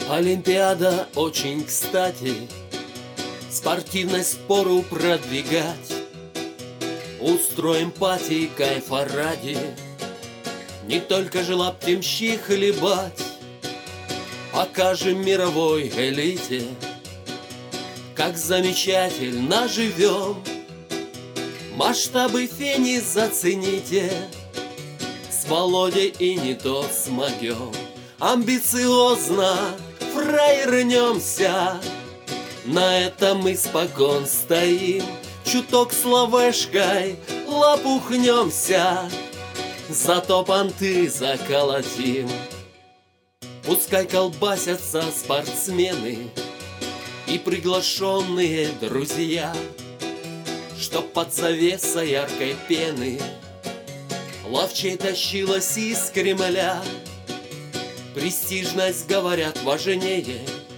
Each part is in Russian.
Олимпиада очень кстати, спортивность впору продвигать. Устроим пати кайфа ради, не только же лаптемщи хлебать. Покажем мировой элите, как замечательно живем. Масштабы фени зацените, с Володей и не то смогем. Амбициозно фраернемся, на этом мы спокон стоим. Чуток словешкой лопухнемся, зато понты заколотим. Пускай колбасятся спортсмены и приглашенные друзья, чтоб под завесой яркой пены ловчей тащилась из Кремля. Престижность, говорят, важнее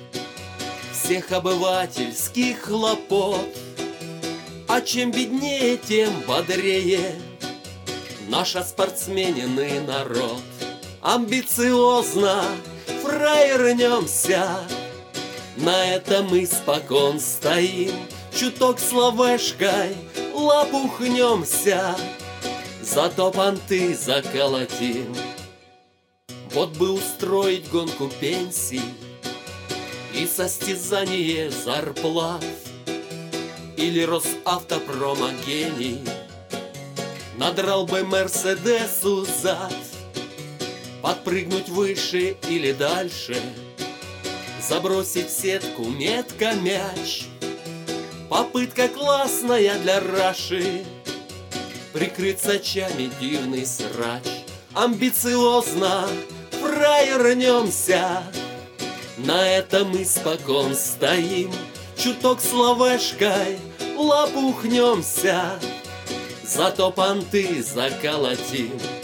всех обывательских хлопот, а чем беднее, тем бодрее наш спортсменный народ. Амбициозно фраернемся, на этом мы спокон стоим. Чуток словешкой лопухнемся, зато понты заколотим. Вот бы устроить гонку пенсий и состязание зарплат, или Росавтопрома гений надрал бы Мерседесу зад. Подпрыгнуть выше или дальше, забросить в сетку метко мяч. Попытка классная для Раши, прикрыться чами дивный срач. Амбициозно фраернемся, на этом мы спокон стоим. Чуток словешкой лопухнемся, зато понты заколотим.